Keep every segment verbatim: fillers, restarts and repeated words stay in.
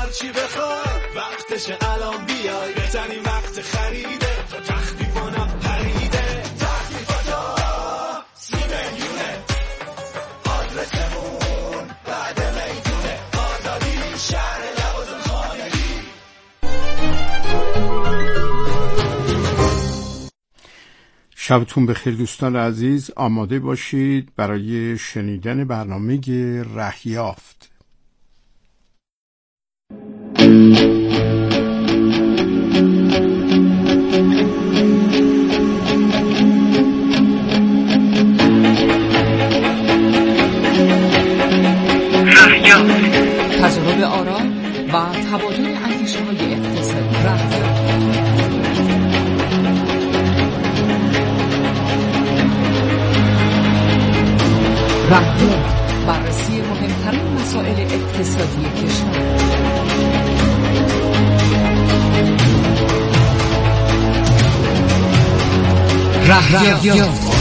هرچی بخوای وقتش الان بیای بهترین وقت خریده تا تخفیفانم پریده تخفیفاتا سی میلیونه آدرسمون بعد میدونه آزادی شهر لوازم خانگی. شبتون بخیر دوستان عزیز، آماده باشید برای شنیدن برنامه ره یافت. تجربه آرا و تبادل اندیشه‌های اقتصادی. رهیافت، بررسی مهمترین مسائل اقتصادی کشور. رهیافت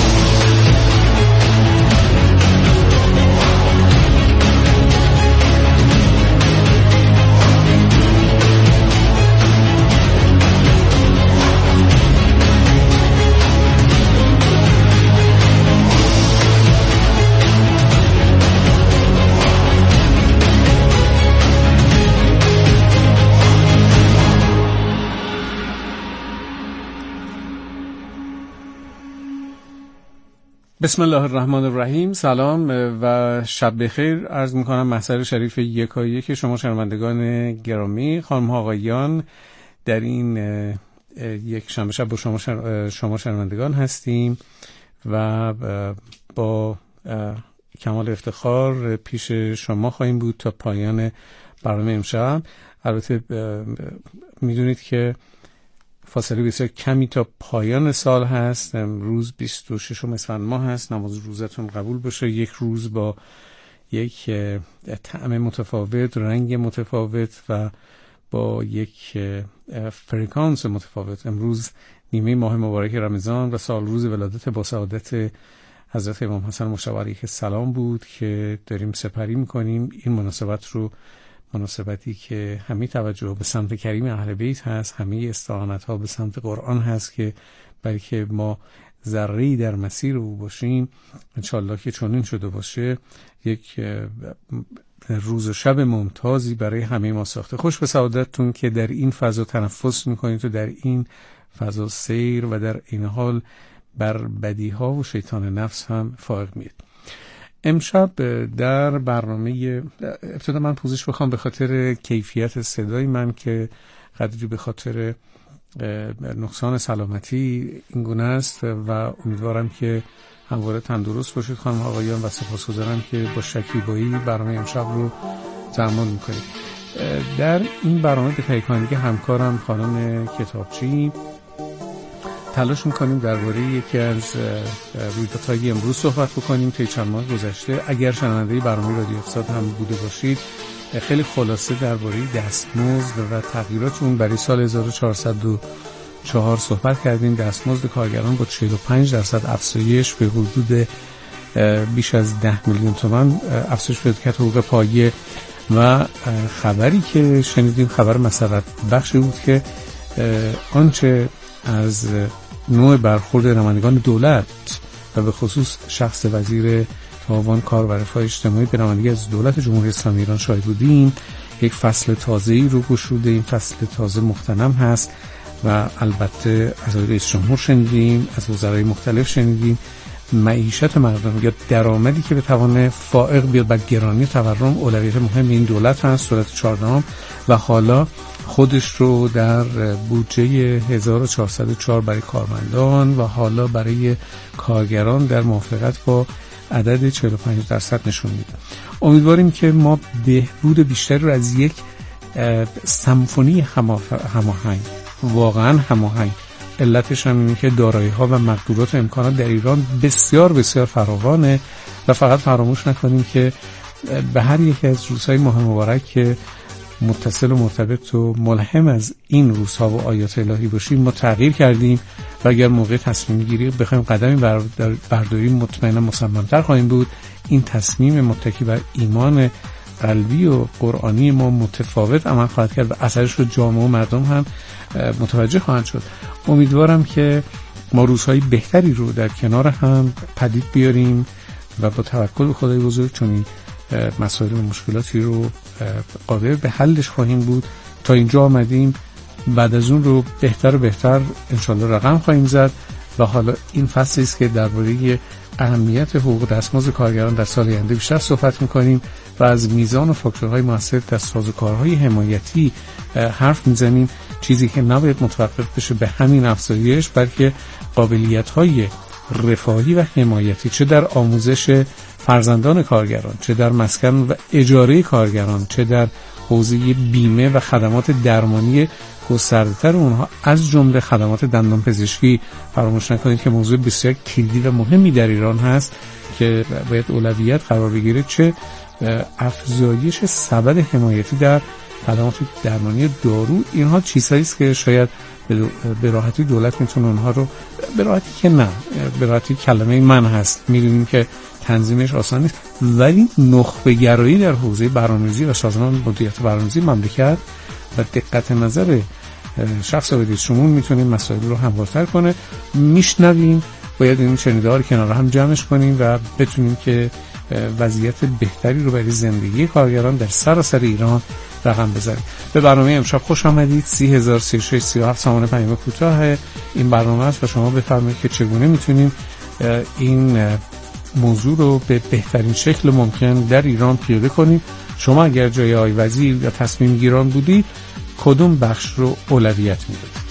بسم الله الرحمن الرحیم. سلام و شب بخیر عرض میکنم محضر شریف یکایی که شما شنوندگان گرامی، خانم ها آقایان، در این یک شنبه شب با شما شما شنوندگان هستیم و با کمال افتخار پیش شما خواهیم بود تا پایان برنامه امشب. البته میدونید که فاصله بسیار کمی تا پایان سال هست. امروز بیست و ششم اسفند ماه هست. نماز روزتون قبول باشه. یک روز با یک طعم متفاوت، رنگ متفاوت و با یک فرکانس متفاوت. امروز نیمه ماه مبارک رمضان و سال روز ولادت با سعادت حضرت امام حسن مشتبه علیه السلام بود که داریم سپری میکنیم. این مناسبت رو مناسبتی که همه توجه به سمت کریم اهل بیت هست، همه استعانت ها به سمت قرآن هست که بلکه ما ذره‌ای در مسیر او باشیم. انشالله که چنین شده باشه. یک روز و شب ممتازی برای همه ما ساخته. خوش به سعادتتون که در این فضا تنفس میکنید و در این فضا سیر و در این حال بر بدیها و شیطان نفس هم فائق میید. امشب در برنامه ابتدا من پوزش بخوام به خاطر کیفیت صدای من که قدری به خاطر نقصان سلامتی این گونه است و امیدوارم که همواره تندرست باشید خانم آقایان و سپاسگزارم که با شکیبایی برنامه امشب رو تحمل میکنید. در این برنامه به تهیه‌کنندگی همکارم خانم کتابچی تلاش میکنیم درباره یکی از رویدادهای امروز صحبت بکنیم طی چند ماه گذشته. اگر شنونده برنامه رادیو اقتصاد هم بوده باشید، خیلی خلاصه درباره دستمزد و تغییرات اون برای سال هزار و چهارصد و چهار صحبت کردیم. دستمزد کارگران با چهل و پنج درصد افزایش به حدود بیش از ده میلیون تومان افزایش پیدا کرد حقوق پایه و خبری که شنیدیم خبر مسرت بخشی بود که آنچه از نوع برخورد نمایندگان دولت و به خصوص شخص وزیر تعاون کار و رفاه اجتماعی به نمایندگی از دولت جمهوری اسلامی ایران شاهد بودیم، یک فصل تازه‌ای رو گشوده. این فصل تازه مغتنم هست و البته از رئیس جمهور شنیدیم، از وزرای مختلف شنیدیم. معیشت مردم یا درآمدی که به توان فائق بیاد بر گرانی تورم اولویت مهم این دولت هست، دولت چهاردهم، و حالا خودش رو در بودجه هزار و چهارصد و چهار برای کارمندان و حالا برای کارگران در موافقت با عدد چهل و پنج درصد نشون میده. امیدواریم که ما بهبود بیشتری رو از یک سمفونی هماهنگ، واقعا هماهنگ، علتش هم اینه که دارایی‌ها و مقدورات و امکانات در ایران بسیار بسیار فراوانه و فقط فراموش نکنیم که به هر یک از روزهای ماه مبارک که متصل و مرتبط و ملهم از این روزها و آیات الهی باشیم ما تغییر کردیم و اگر موقع تصمیم گیری بخوایم قدمی برداریم مطمئنا مصمم‌تر خواهیم بود. این تصمیم متکی بر ایمان قلبی و قرآنی ما متفاوت عمل خواهد کرد و اثرش رو جامعه و مردم هم متوجه خواهند شد. امیدوارم که ما روزهای بهتری رو در کنار هم پدید بیاریم و با توکل به خدای بزرگ چنین مسائل و مشکلاتی رو قادر به حلش خواهیم بود. تا اینجا آمدیم، بعد از اون رو بهتر و بهتر انشالله رقم خواهیم زد و حالا این فصلی است که درباره اهمیت حقوق دستمزد کارگران در سال آینده بیشتر صحبت می‌کنیم و از میزان و فاکتورهای مؤثر در سازوکارهای حمایتی حرف می‌زنیم، چیزی که نباید متوقف بشه به همین افزایش، بلکه قابلیت‌های رفاهی و حمایتی چه در آموزش فرزندان کارگران، چه در مسکن و اجاره کارگران، چه در حوزه بیمه و خدمات درمانی گسترده‌تر اونها، از جمله خدمات دندان پزشکی. فراموش نکنید که موضوع بسیار کلیدی و مهمی در ایران هست که باید اولویت قرار بگیره، چه افزایش سبد حمایتی در خدمات درمانی دارو. اینها چیزهایی است که شاید به راحتی دولت میتونه اونها رو، به راحتی که نه، به راحتی کلمه من هست، میدونیم که تنظیمش آسان نیست، ولی نخبه گرایی در حوزه برنامه‌ریزی و سازمان مدیریت برنامه‌ریزی مملکت و دقت نظر شخص رئیس جمهور میتونه مسائل رو هموارتر کنه. میشنویم، باید این شنیده‌ها رو کنار هم جمعش کنیم و بتونیم که وضعیت بهتری رو برای زندگی کارگران در سراسر ایران رقم بزنیم. به برنامه امشب خوش آمدید. سی هزار سی و شش سی و هفت سامانه پیام کوتاه این برنامه است و شما بفرمایید که چگونه میتونیم این موضوع رو به بهترین شکل ممکن در ایران پیاده کنیم. شما اگر جای آقای وزیر یا تصمیم گیران بودید، کدوم بخش رو اولویت میدادید؟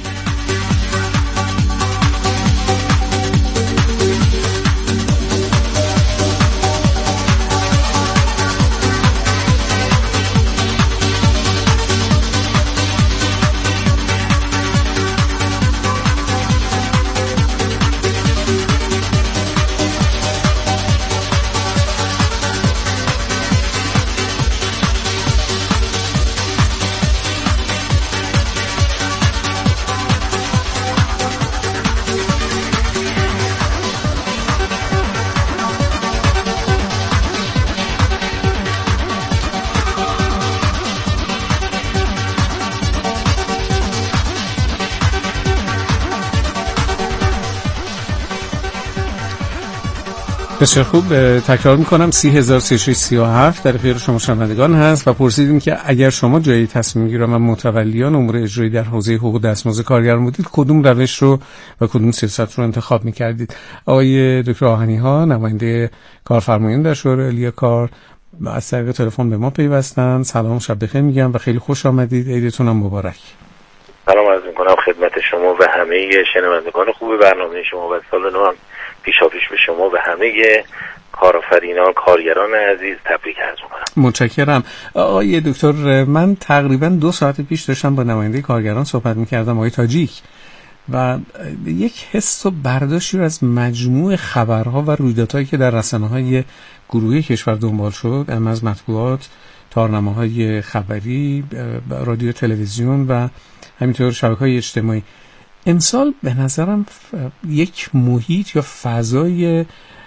بسیار خوب، تکرار میکنم سی هزار سی و شش سی و هفت در اختیار شما شنوندگان هست و پرسیدیم که اگر شما جای تصمیم گیران و متولیان امور اجرایی در حوزه حقوق دستمزد کارگران بودید، کدوم روش رو و کدوم سیاست رو انتخاب میکردید؟ آقای دکتر آهنی ها، نماینده کارفرمایان در شورای عالی کار، از طریق تلفن به ما پیوستن. سلام، شب بخیر میگم و خیلی خوش آمدید. عیدتون هم مبارک. سلام عرض میکنم خدمت شما و همه شنوندگان خوب برنامه شما و سال نو هم پیشاپیش به شما و همه کارآفرینان، کارگران عزیز تبریک عرض میکنم. متشکرم. آقای دکتر، من تقریبا دو ساعت پیش داشتم با نماینده کارگران صحبت میکردم، آقای تاجیک، و یک حس و برداشتی رو از مجموع خبرها و رویدادهایی که در رسانه‌های گروهی کشور دنبال شد، اما از مطبوعات، تارنمه‌های خبری، رادیو، تلویزیون و همینطور شبکه‌های اجتماعی، امسال به نظرم یک محیط یا فضای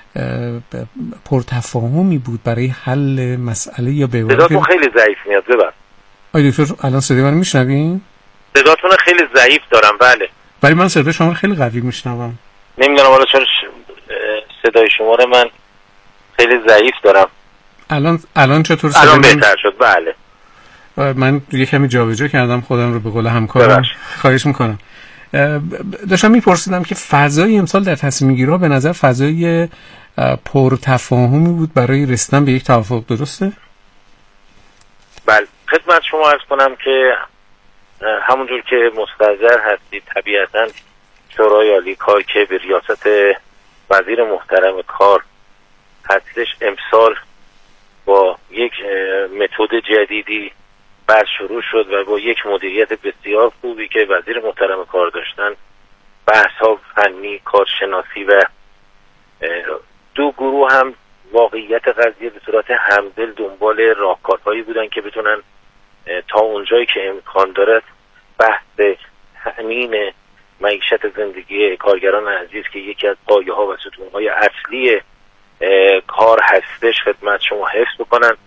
پرتفاهمی بود برای حل مسئله یا به صداتون خیلی ضعیف میاد. ببر آقای دکتر الان صدای من میشنوین؟ صداتون خیلی ضعیف دارم. بله، ولی من صدای شما خیلی قوی میشنوم. نمیدونم حالا چرا صدای شما رو من خیلی ضعیف دارم. الان الان چطور؟ الان بهتر شد. بله، من یه کمی جابجا کردم خودم رو به قول همکارم. خواهش میکنم. داشتم میپرسیدم که فضای امسال در تصمیم گیری‌ها به نظر فضای پرتفاهمی بود برای رسیدن به یک توافق، درسته؟ بله، خدمت شما عرض کنم که همونجور که مستحضر هستید، طبیعتاً شورای عالی کار که به ریاست وزیر محترم کار هستش، امسال با یک متد جدیدی بعد شروع شد و با یک مدیریت بسیار خوبی که وزیر محترم کار داشتن، بحث‌ها فنی، کارشناسی و دو گروه هم واقعیت قضیه به صورت همدل دنبال راهکارهایی بودن که بتونن تا اونجایی که امکان داره بحث تأمین معیشت زندگی کارگران عزیز که یکی از پایه‌ها و ستون‌های اصلی کار هستش خدمت شما حفظ بکنن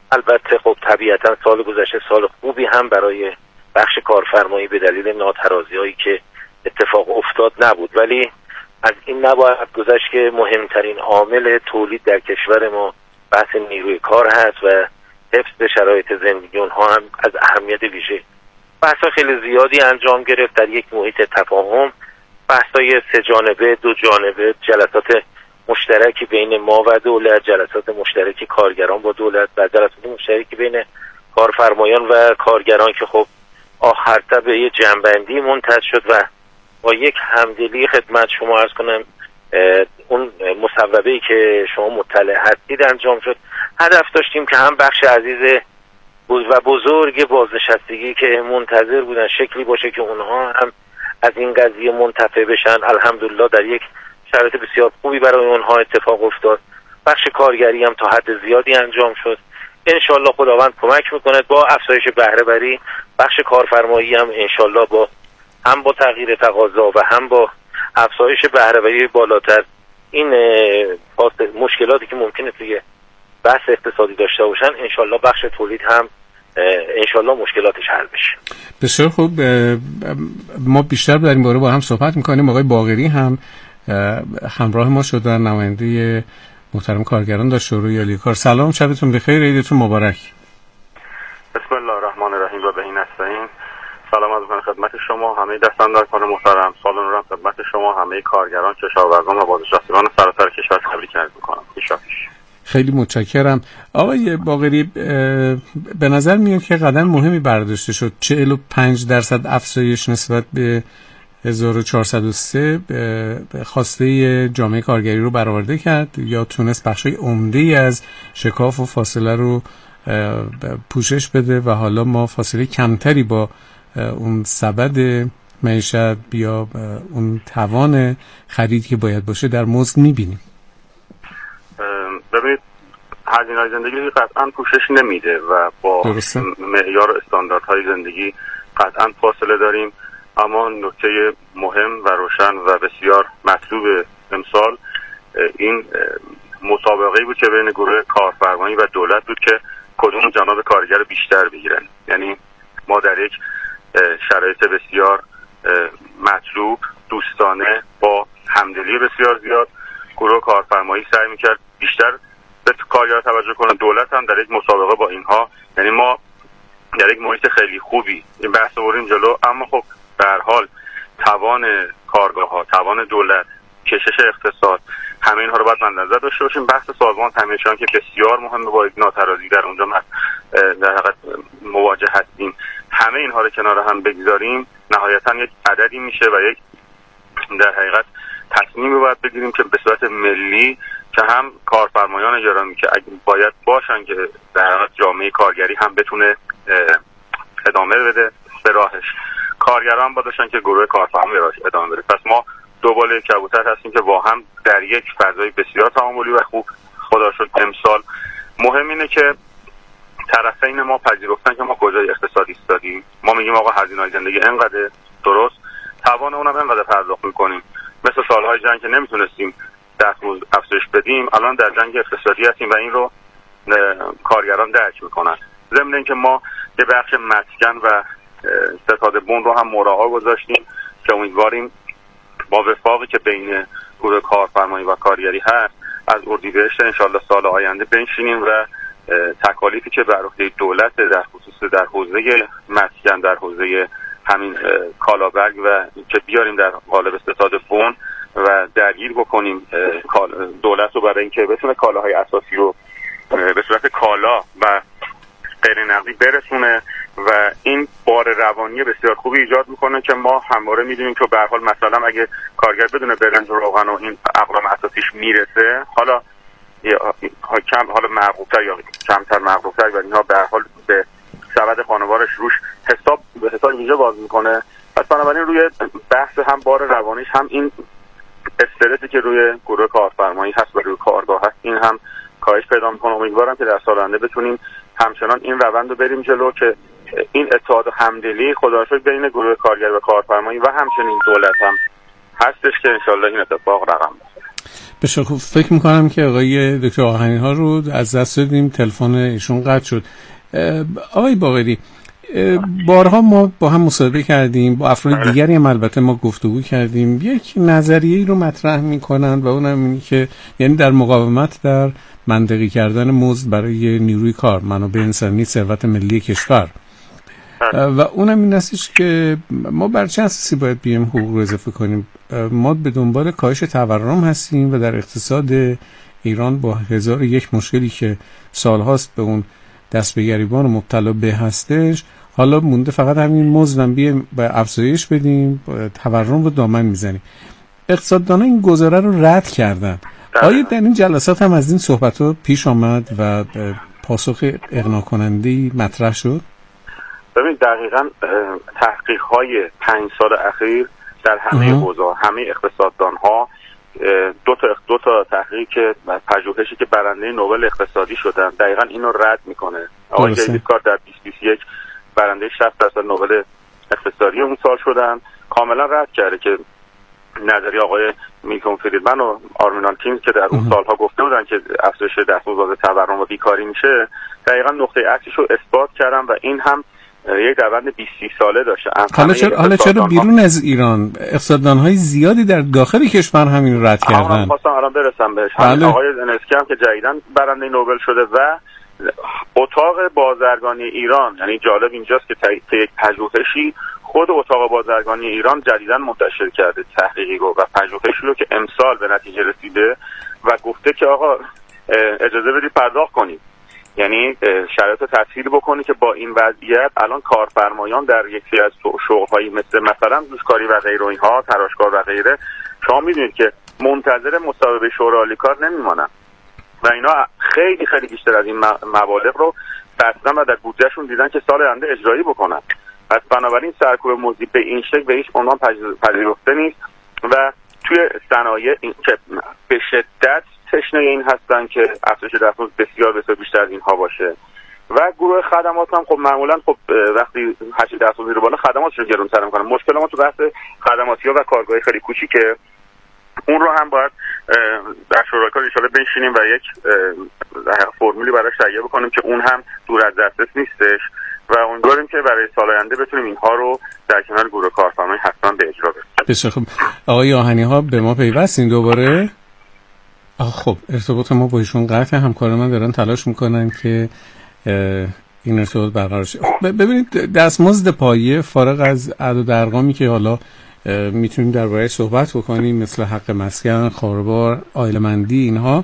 البته خب طبیعتا سال گذشته سال خوبی هم برای بخش کارفرمایی به دلیل ناترازی‌هایی که اتفاق افتاد نبود، ولی از این نباید گذشت که مهمترین عامل تولید در کشور ما بحث نیروی کار هست و حفظ شرایط زندگی اونها هم از اهمیت ویژه. بحث‌های خیلی زیادی انجام گرفت در یک محیط تفاهم، بحث‌های سه جانبه، دو جانبه، جلسات مشترکی بین ما و دولت، جلسات مشترکی کارگران با دولت و جلسات مشترکی بین کارفرمایان و کارگران که خب آخر تا به یه جنبندی منتهی شد و با یک همدلی خدمت شما عرض کنم اون مصوبه‌ای که شما مطلع هستید انجام شد. هدف داشتیم که هم بخش عزیز و بزرگ بازنشستگی که منتظر بودن شکلی باشه که اونها هم از این قضیه منتفع بشن. الحمدلله در یک شرایط بسیار خوبی برای اونها اتفاق افتاد. بخش کارگری هم تا حد زیادی انجام شد. انشالله خداوند کمک میکنه با افزایش بهره وری بخش کارفرمایی هم انشالله با هم با تغییر تقاضا و هم با افزایش بهره وری بالاتر این مشکلاتی که ممکنه توی بحث اقتصادی داشته باشن انشالله بخش تولید هم انشالله مشکلاتش حل بشه. بسیار خوب، ما بیشتر در این باره با هم صحبت میکنیم. آقای باقری هم همراه ما شدن، نماینده محترم کارگران در شورای عالی کار. سلام، شبتون بخیر، عیدتون مبارک. بسم الله الرحمن الرحیم و بهی نستعین. سلام از من خدمت شما همه دستاندرکان محترم، سال نو را خدمت شما همه کارگران، کشاورزان و بازنشستگان سراسر کشور تبریک عرض می‌کنم. پیشاپیش. خیلی متشکرم. آقای باقری، به نظر میاد که قدم مهمی برداشته شد. چهل و پنج درصد افزایش نسبت به هزار و چهارصد و سه خواسته جامعه کارگری رو برآورده کرد یا تونست بخشای عمده‌ای از شکاف و فاصله رو پوشش بده و حالا ما فاصله کمتری با اون سبد معیشت یا اون توان خرید که باید باشه در مزد می‌بینیم. ببینید هزینه‌های زندگی قطعاً پوشش نمیده و با درسته. معیار استانداردهای زندگی قطعاً فاصله داریم، اما نکته مهم و روشن و بسیار مطلوب امسال این مسابقه‌ای بود که بین گروه کارفرمایی و دولت بود که کدوم جناب کارگر بیشتر بگیرن. یعنی ما در یک شرایط بسیار مطلوب دوستانه با همدلی بسیار زیاد گروه کارفرمایی سعی میکرد بیشتر به کارگر توجه کنه. دولت هم در یک مسابقه با اینها، یعنی ما در یک محیط خیلی خوبی این بحث رو بریم جلو، اما خب به هر حال توان کارگاه ها، توان دولت، کشش اقتصاد، همه اینها رو باید من نظر داشته باشیم. بحث سازمان تامین شدن که بسیار مهمه، با یک ناترازی در اونجا در حقیقت مواجه هستیم، همه اینها رو کنار هم بگذاریم نهایتا یک عددی میشه و یک در حقیقت تصمیمی باید بگیریم که به صورت ملی که هم کارفرمایان گرامی که باید باشن که در حقیقت جامعه کارگری هم بتونه ادامه بده به راهش، کارگران باشن که گروه کارفرمایی راهش ادامه بده. پس ما دو باله کبوتر هستیم که با هم در یک فضای بسیار تعاملی و خوب خدا شد امسال. مهم اینه که طرفین ما پذیرفتن که ما کجای اقتصادی ایستادیم. ما میگیم آقا هزینه‌های زندگی اینقدر، درست، توان اونم اینقدر پرداخت میکنیم. مثل سالهای جنگ که نمیتونستیم دستمزد افزایش بدیم، الان در جنگ اقتصادی هستیم و این رو کارگران درک میکنن. ضمن اینکه ما یه بخش مسکن و ستاد بون رو هم مراعا گذاشتیم که امیدواریم با وفاقی که بین گروه کارفرمایی و کارگری هست از اردیبهشت انشالله سال آینده بنشینیم و تکالیفی که بر عهده دولت در خصوص در حوزه مسکن، در حوزه همین کالابرگ و که بیاریم در قالب ستاد بون و درگیر بکنیم دولت رو برای اینکه بتونه کالاهای اساسی رو به صورت کالا و غیر نقدی برسونه و این بار روانی بسیار خوبی ایجاد میکنه که ما همواره میدونیم که به هر حال مثلا اگه کارگر بدون برنج و روغن و این اقلام اساسیش میرسه، حالا کم حالا معقول‌تر یا کمتر معقول‌تر و اینها به هر حال به سبد خانوارش روش حساب به حساب ویژه باز میکنه. پس بنابراین روی بحث هم بار روانیش هم این استرسی که روی گروه کارفرمایی هست و روی کارگاه هست این هم کاهش پیدا میکنه. امیدوارم که در سال آینده بتونیم همچنان این روند رو بریم جلو که این اتحاد و همدلی خدا شکر بین گروه کارگر و کارفرمایی و همچنین دولت هم هستش که انشالله این اتفاق رقم بخوره. بسیار خوب. فکر میکنم که آقای دکتر آهنی ها رو از دست دادیم، تلفن ایشون قطع شد. آقای باقری، بارها ما با هم مصاحبه کردیم، با افراد دیگری هم البته ما گفتگو کردیم، یک نظریه‌ای رو مطرح میکنن و اونم اینه که یعنی در مقاومت در منطقی کردن مزد برای نیروی کار، منابع انسانی، ثروت ملی کشور، و اونم این هستش که ما بر چه اساسی باید بیایم حقوق رو اضافه کنیم. ما به دنبال کاهش تورم هستیم و در اقتصاد ایران با هزار و یک مشکلی که سالهاست به اون دست به گریبان مبتلا به هستش، حالا مونده فقط همین مزدم بیایم به افزایش بدیم، تورم رو دامن میزنیم. اقتصاددانا این گزاره رو رد کردن. آیا در این جلسات هم از این صحبت‌ها پیش آمد و پاسخ اقناع کننده‌ای مطرح شد؟ ببین دقیقاً تحقیق‌های پنج سال اخیر در همه حوزه‌ها، همه اقتصاددان‌ها، دو تا دو تا تحقیق که پژوهشی که برنده نوبل اقتصادی شدن دقیقاً اینو رد میکنه. آقای دیوید کارت در بیست بیست و یک برنده شصت درصد نوبل اقتصادی اون سال شدن، کاملا رد کرده که نظریه آقای میلتون فریدمن و آرمینان کینز که در اون سالها گفته بودن که افزایش دستمزد تورم و بیکاری میشه، دقیقاً نقطه عطفش رو اثبات کردن و این هم یک روند بیست ساله داشته. حالا چرا حالا چرا بیرون از ایران اقتصاددان‌های زیادی در داخل کشور همین رد کردن؟ من خواستم الان برسم بهش. بله. آقای زنسکی هم که جدیداً برنده نوبل شده و اتاق بازرگانی ایران، یعنی جالب اینجاست که یک پژوهشی خود اتاق بازرگانی ایران جدیداً منتشر کرده تحقیقی رو و پژوهشی رو که امسال به نتیجه رسیده و گفته که آقا اجازه بدید پرداخت کنید، یعنی شرایط تسهیل بکنی که با این وضعیت الان کارفرمایان در یکی از شغل‌هایی مثل مثلا دوشکاری و غیره اینها، تراشکار و غیره، شما میدونید که منتظر مصوبه شورای عالی کار نمیمونن و اینا خیلی خیلی بیشتر از این مبالغ رو بستن و در بودجهشون دیدن که سال آینده اجرایی بکنن. پس بنابراین سرکوب مزدی به این شکل به هیچ عنوان پذیرفته نیست و توی صنایع که به شدت تشنه این هستن که افزایش دستمزد بسیار بسیار بیشتر از اینها باشه و گروه خدمات هم خب معمولا خب وقتی هشت دستمزد میره بالا خدماتشون گرونتر میکنن. مشکل ما تو بحث خدماتی‌ها و کارگاه خیلی کوچیکه، اون رو هم باید در شورای کار ان شاءالله بنشینیم و یک فرمولی براش تهیه بکنیم که اون هم دور از دسترس نیستش و امیدواریم که برای سال آینده بتونیم اینها رو در کنار گروه کارفرمایی حتما به اجرا برسونیم. بسیار خوب. آقای آهنی ها به ما پیوستین دوباره؟ خب ارتباط ما با ایشون قطع، همکاران من دارن تلاش میکنن که این ارتباط برقرار شه. ببینید دستمزد پایه فارغ از اعداد و ارقامی که حالا میتونیم درباره صحبت بکنیم مثل حق مسکن، خانوار، عائله‌مندی، اینها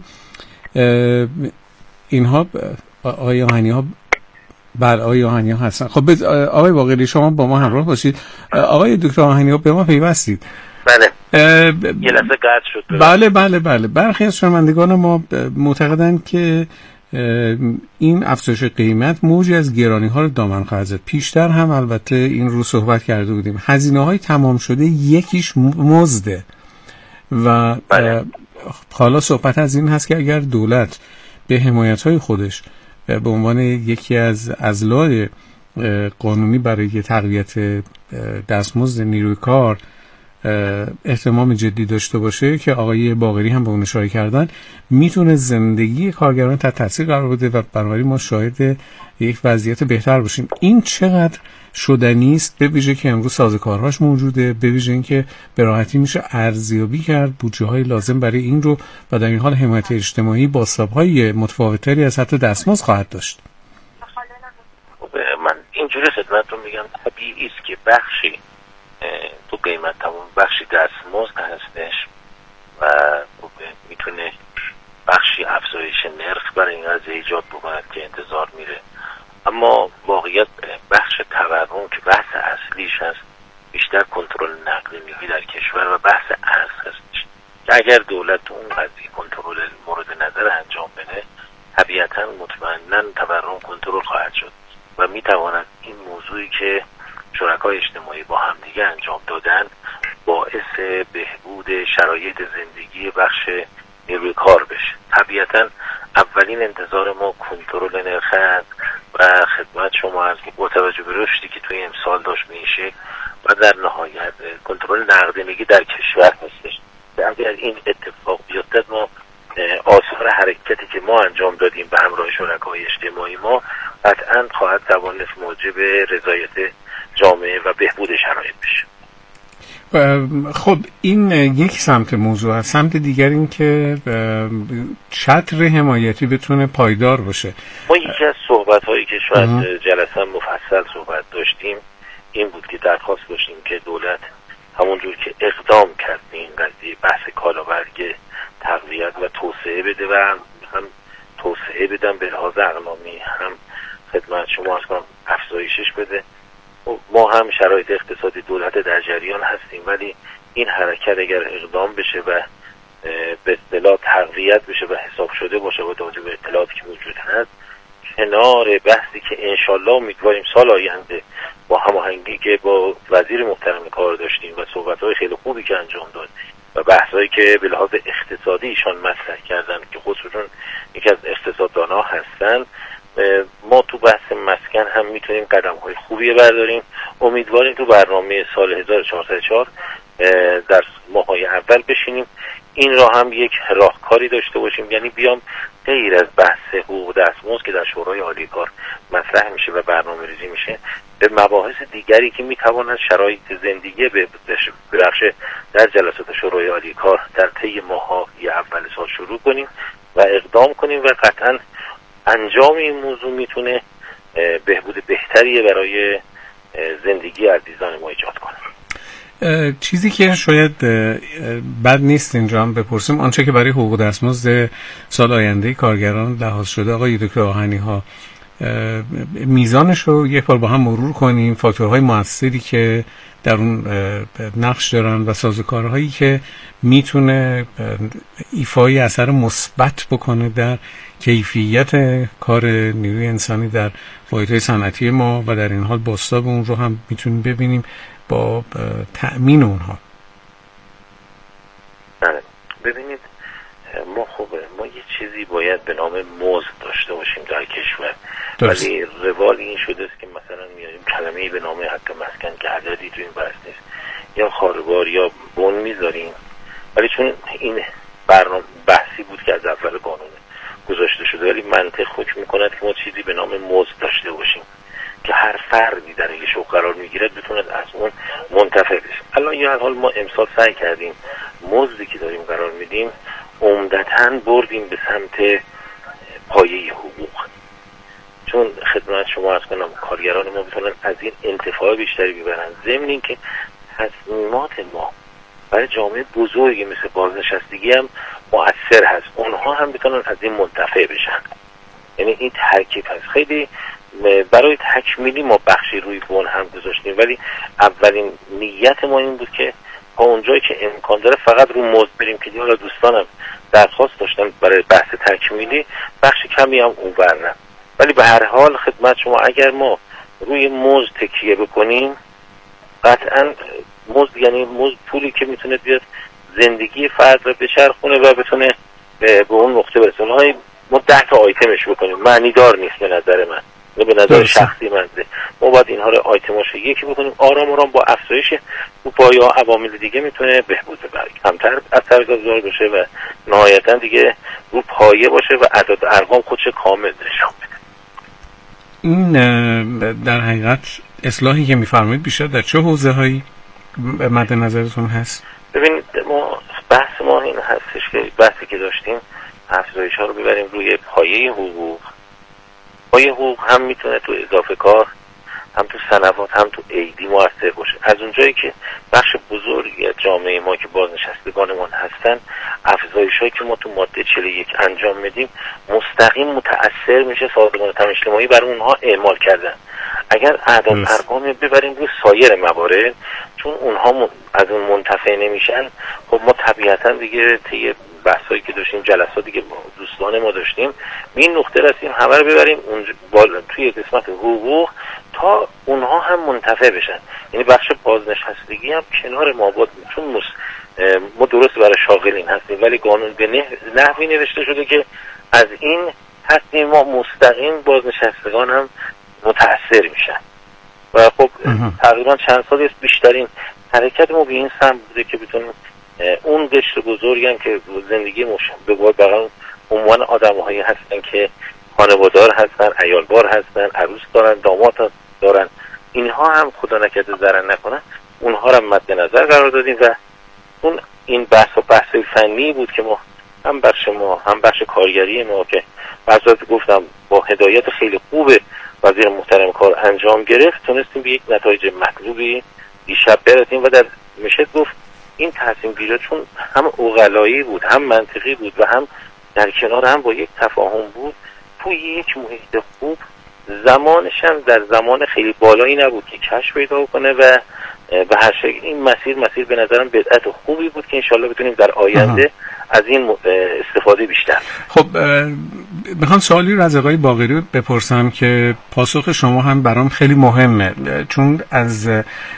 اینها آقای آهنی ها بله آقای آهنی ها هستن. خب آقای باقری شما با ما همراه باشید. آقای دکتر آهنی ها به ما پیوستید. بله یه لحظه قطع شد. بله بله بله برخی از شنوندگان ما معتقدند که این افزایش قیمت موجی از گرانی ها رو دامن خواهد زد. پیشتر هم البته این رو صحبت کرده بودیم، هزینه های تمام شده یکیش مزده و بله. حالا صحبت از این هست که اگر دولت به حمایت های خودش به عنوان یکی از اضلاع قانونی برای تقویت دستمزد نیروی کار اهتمام جدی داشته باشه که آقای باقری هم به اون اشاره کردن، میتونه زندگی کارگران تحت تاثیر قرار بده و بنابراین ما شاهد یک وضعیت بهتر باشیم. این چقدر شدنی است، به ویژه که امروز سازوکارهاش موجوده، به ویژه اینکه به راحتی میشه ارزیابی کرد بودجه های لازم برای این رو و در این حال حمایت اجتماعی با حساب‌های متفاوت‌تری از حتی دستمزد خواهد داشت. من اینجوری خدمتتون میگم طبیعی است که بخشی تو قیمت تمام بخشی دستمزد هستش و میتونه بخشی افزایش نرخ برای این قضیه ایجاد بکنه که انتظار میره، اما واقعیت بخش تورم که بحث اصلیش هست بیشتر کنترل نقدینگی در کشور و بحث ارز هستش که اگر دولت اون قضیه کنترل مورد نظر انجام بده طبیعتا مطمئنا تورم کنترل خواهد شد و میتواند این موضوعی که شرکای اجتماعی با همدیگه انجام دادن باعث بهبود شرایط زندگی بخش نیروی کار بشه. طبیعتا اولین انتظار ما کنترل نرخ است و خدمت شما عرض که با توجه به رشدی که توی امسال داشت میشه و در نهایت کنترل نقدینگی در کشور هستش. اگر این اتفاق بیفتد ما ما انجام دادیم به همراه شرکای اجتماعی ما قطعاً خواهد توانست موجب رضایت جامعه و بهبود شرایط بشه. خب این یک سمت موضوع است. سمت دیگر این که چتر حمایتی بتونه پایدار باشه. ما یکی از صحبت هایی که شاید جلسه مفصل صحبت داشتیم این بود که درخواست داشتیم که دولت همونجور که اقدام کرد این قضیه بحث کالابرگ تقویت و توسعه بده و هم توسعه بدن به لحاظ اقلامی هم خدمت شما از کنم افزایشش بده. ما هم شرایط اقتصادی دولت در جریان هستیم، ولی این حرکت اگر اقدام بشه و به اصطلاح تقویت بشه و حساب شده باشه با توجه به اطلاعاتی که وجود هست، کنار بحثی که انشالله امیدواریم سال آینده با هماهنگی که با وزیر محترم کار داشتیم و صحبت‌های خیلی خوبی که انجام داد و بحثایی که به لحاظ اقتصادی ایشان مطرح کردن که خصوصا یکی از اقتصاددان‌ها هستن، ما تو بحث مسکن هم میتونیم قدم‌های خوبی برداریم. امیدواریم تو برنامه سال هزار و چهارصد و چهار در ماه‌های اول بشینیم این را هم یک راهکاری داشته باشیم، یعنی بیام غیر از بحث حقوق دستمزد که در شورای عالی کار مطرح میشه و برنامه‌ریزی میشه به مباحث دیگری که میتواند شرایط زندگی به بخش در جلسات شورای عالی کار در طی ماه‌های اول سال شروع کنیم و اقدام کنیم و قطعاً انجام این موضوع میتونه بهبود بهتری برای زندگی عزیزان ما ایجاد کنه. چیزی که شاید بد نیست اینجا هم بپرسیم، آنچه که برای حقوق دستمزد سال آینده کارگران لحاظ شده آقای دکتر آهنی ها، میزانش رو یک بار با هم مرور کنیم، فاکتورهای مؤثری که در اون نقش دارن و سازوکارهایی که میتونه ایفای اثر مثبت بکنه در کیفیت کار نیروی انسانی در واحدهای صنعتی ما و در این حال بازتاب اون رو هم میتونیم ببینیم با تأمین اونها. بله ببینید ما خوبه ما یه چیزی باید به نام مزد داشته باشیم در کشور، ولی روال این شده است که مثلا میاریم کلمه‌ای به نام حق مسکن که عددی تو این بحث نیست یا خاربار یا بن میذاریم، ولی چون این برنامه بحثی بود که از اول قانون گذاشته شده، ولی منطق حکم میکند که ما چیزی به نام مزد داشته باشیم که هر فردی در یک شغل قرار میگیرد بتوند از اون منتفع بشه. الان یا حال ما امسال سعی کردیم مزدی که داریم قرار میدیم عمدتاً بردیم به سمت پایه حقوق، چون خدمت شما عرض کنم کارگران ما بتونن از این انتفاع بیشتری ببرن، ضمن این که تصمیمات ما برای جامعه بزرگی مثل بازنشستگی هم مؤثر هست، اونها هم بتونن از این منتفع بشن. یعنی این ترکیب هست. خیلی برای تکمیلی ما بخشی روی بن هم گذاشتیم، ولی اولین نیت ما این بود که تا اونجایی که امکان داره فقط رو مزد بریم که دیگه دوستانم درخواست داشتن برای بحث تکمیلی بخش کمی هم اون برنم، ولی به هر حال خدمت شما اگر ما روی مزد تکیه بکنیم قطعا مزد یعنی مزد پولی که میتونه بیاد زندگی فرد رو بچرخونه و بتونه به اون نقطه برسه. ما ده تا آیتمش بکنیم معنی دار نیست به نظر من، به نظر شخصی منده. ما باید اینها رو آیتماش یکی بکنیم، آرام آرام با افزایش رو پایه ها عوامل دیگه میتونه بهبود ببره، کمتر اثرگذار باشه و نهایتا دیگه رو پایه باشه و اعداد ارقام خودش کامل نشون بده. این در حقیقت اصلاحی که میفرمایید بیشتر در چه حوزه هایی مد نظرتون هست؟ ببینید ما بحث ما این هستش که بحثی که داشتیم افزایش ها رو ببریم روی پایه حقوق. پایه حقوق هم میتونه تو اضافه کار، هم تو صنوات، هم تو ایدی موثر باشه. از اونجایی که بخش بزرگی از جامعه ما که بازنشستگانمان هستن، افزایش هایی که ما تو ماده چهل و یک انجام میدیم مستقیم متأثر میشه سازمان تامین اجتماعی برای اونها اعمال کردن. اگر اعداد ارقام ببریم روی سایر موارد، چون اونها از اون منتفع نمیشن، خب ما طبیعتا دیگه طی بحثایی که داشتیم جلساتی که دوستان ما داشتیم این نقطه رسیم همه رو ببریم اون بالا توی قسمت حقوق تا اونها هم منتفع بشن. یعنی بخش بازنشستگی هم کنار ما بود، چون ما درست برای شاغلین هستیم ولی قانون به نحوی نوشته شده که از این هستیم ما مستقیم بازنشستگان هم متأثر میشن و خب تقریبا چند سالی است بیشترین حرکت ما به این سمت بوده که بتونیم اون قشر بزرگی هم که زندگی مش... به بقیه عنوان آدم‌هایی هستن که خانوادار هستن، عیالبار هستن، عروس دارن، داماد دارن. اینها هم خدا نکرده ضرر نکنن، اونها رو مد نظر قرار دادیم و اون این بحث و بحث فنی بود که ما هم بخش ما هم بخش کارگری ما که بذات گفتم با هدایت خیلی خوب وزیر محترم کار انجام گرفت، تونستیم به یک نتایج مطلوبی دیشب برسیم و در میشه گفت این تصمیم گیری چون هم عقلایی بود، هم منطقی بود و هم در کنار هم با یک تفاهم بود، توی یک محیط خوب، زمانش هم در زمان خیلی بالایی نبود که کشف پیدا کنه و به هر شکل این مسیر مسیر به نظرم بدعت خوبی بود که انشالله بتونیم در آینده آها. از این استفاده بیشتر. خب میخوام سوالی رو از آقای باقری بپرسم که پاسخ شما هم برام خیلی مهمه، چون از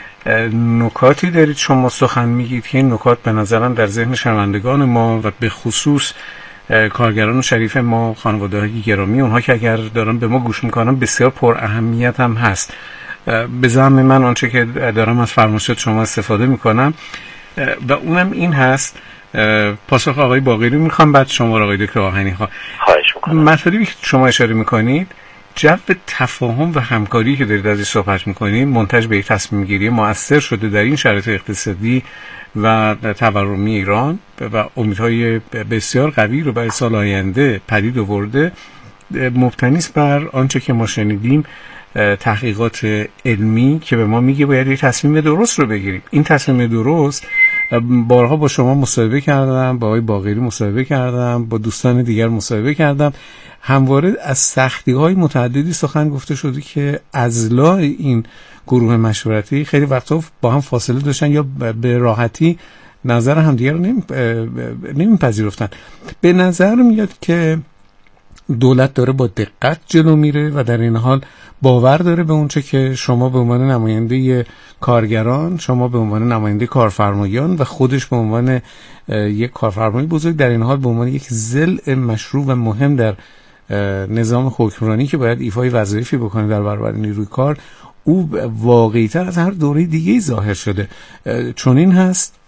نکاتی دارید شما سخن میگید که این نکات به نظرم در ذهن شنوندگان ما و به خصوص کارگران شریف ما، خانواده‌های گرامی، اونها که اگر دارن به ما گوش میکنن بسیار پر اهمیت هم هست. به زعم من آنچه که دارم از فرمایشات شما استفاده میکنم و اونم این هست. پاسخ آقای باقری میخوام، بعد شما آقای دکتر آهنی ها. خواهش میکنم. مطلبی که شما اشاره میکنید، جو تفاهم و همکاری که دارید ازش صحبت میکنید منتج به یک تصمیم گیری مؤثر شده در این شرایط اقتصادی و تورمی ایران و امیدهای بسیار قوی رو برای سال آینده پدید آورده. مبتنی است بر آنچه که ما شنیدیم، تحقیقات علمی که به ما میگه باید یک تصمیم درست رو بگیریم. این تصمیم درست بارها با شما مصاحبه کردم، با آقای باقری مصاحبه کردم، با دوستان دیگر مصاحبه کردم، همواره از سختی‌های متعددی سخن گفته شده که اضلاع این گروه مشورتی خیلی وقتا با هم فاصله داشتن یا به راحتی نظر همدیگر رو نمیپذیرفتن. به نظر میاد که دولت داره با دقت جلو میره و در این حال باور داره به اونچه که شما به عنوان نماینده کارگران، شما به عنوان نماینده کارفرمایان و خودش به عنوان یک کارفرمای بزرگ در این حال به عنوان یک ضلع مشروع و مهم در نظام حکمرانی که باید ایفای وظایفی بکنه در برابر نیروی کار، او واقعی‌تر از هر دوره دیگه ظاهر شده. چون این هست؟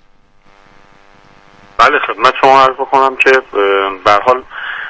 بله، خدمت شما عرض بکنم که به هر حال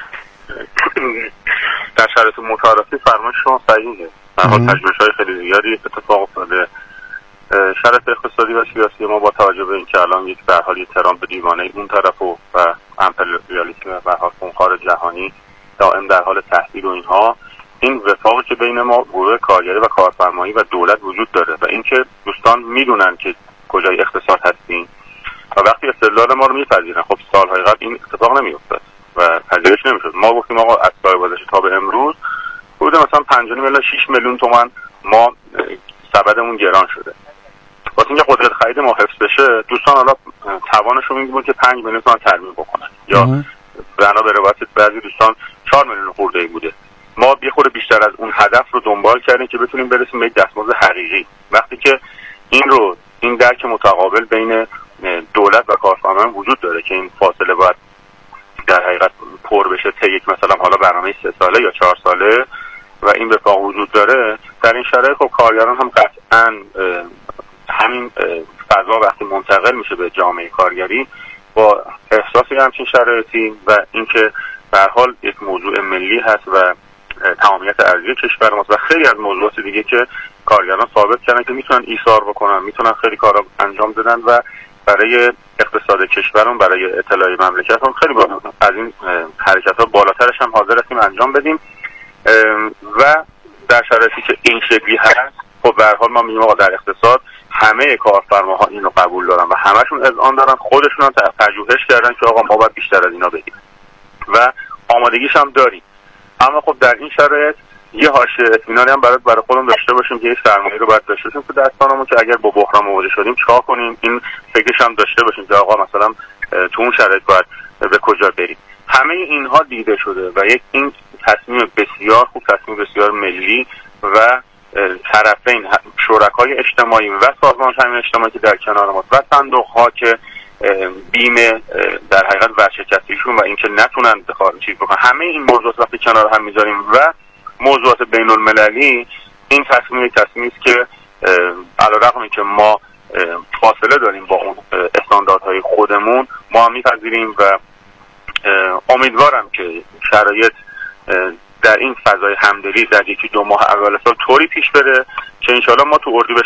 در شرایط متعارفی فرمایش شما صحیحه. در حال تجربه‌های خیلی زیادی اتفاق افتاده. شرایط اقتصادی و سیاسی ما با توجه به اینکه الان یک به هر حال ترامپ دیوانه اون طرف و و امپریالیسم به هر حال خونخوار جهانی دائم در حال تهدید و اینها، این وفاقی که بین ما گروه کارگری و کارفرمایی و دولت وجود داره و اینکه دوستان میدونن که کجای اقتصاد هستیم و وقتی استدلال ما رو میپذیرن، خب سالهای قبل این اتفاق نمیافتاد و پذیرش نمیشد. ما گفتیم آقا از سال گذشته تا به امروز حدود مثلا پنج میلیون شش میلیون تومان ما سبدمون گران شده. واسه اینکه قدرت خرید ما حفظ بشه، دوستان حالا توانشون این بود که پنج میلیون تومان ترمیم بکنن یا بنا به روایت بعضی دوستان چهار میلیون خورده بوده. ما یه خورده بیشتر از اون هدف رو دنبال کردیم که بتونیم برسیم به یک دستمزد حقیقی. وقتی که این رو این درک متقابل بین دولت و کارفرمایان وجود داره که این فاصله باید در حقیقت پر بشه تا یک مثلا حالا برنامه سه ساله یا چهار ساله و این وفاق وجود داره، در این شرایط خب کارگران هم قطعاً همین فضا وقتی منتقل میشه به جامعه کارگری با احساسی همچین شرایطی و اینکه به هر حال یک موضوع ملی هست و تمامیت ارضی کشور ماست و خیلی از موضوعات دیگه که کارگران ثابت کردن که میتونن ایثار بکنن، میتونن خیلی کارا انجام بدن و برای اقتصاد کشورمون، برای اطلاع مملکتمون خیلی از این حرکت‌ها بالاترش هم حاضر هستیم انجام بدیم و در شرایطی که این شکلی هست خب به هر حال ما میگیم آقا در اقتصاد همه کارفرماها اینو قبول دارن و همشون اذعان دارن، خودشون هم پژوهش کردن که آقا ما باید بیشتر از اینا بدیم و آمادگیش هم داریم. اما خب در این شرایط یه حاشیه اطمینانی هم برای برای خودمون داشته باشیم که این سرمایه رو باید داشته باشیم تو دستانمون که اگر با بحران مواجه شدیم چیکار کنیم. این فکرش هم داشته باشیم که آقا مثلا تو اون شرایط باید به کجا بریم. همه اینها دیده شده و یک این تصمیم بسیار خوب، تصمیم بسیار ملی و طرفین شرکای اجتماعی و سازمان تامین اجتماعی که در کنار ما و صندوق‌ها که بیمه در حقیقت ورشکستیشون و اینکه نتونن بخواد چیز بکنن، همه این موضوعات وقتی کنار هم میذاریم و موضوعات بین المللی، این تصمیم تصمیمی است که علیرغم اینکه ما فاصله داریم با اون استانداردهای خودمون، ما هم میپذیریم و امیدوارم شرایط در این فضای همدلی در یکی دو ماه اول سال طوری پیش بره که انشالله ما تو اردیبهشت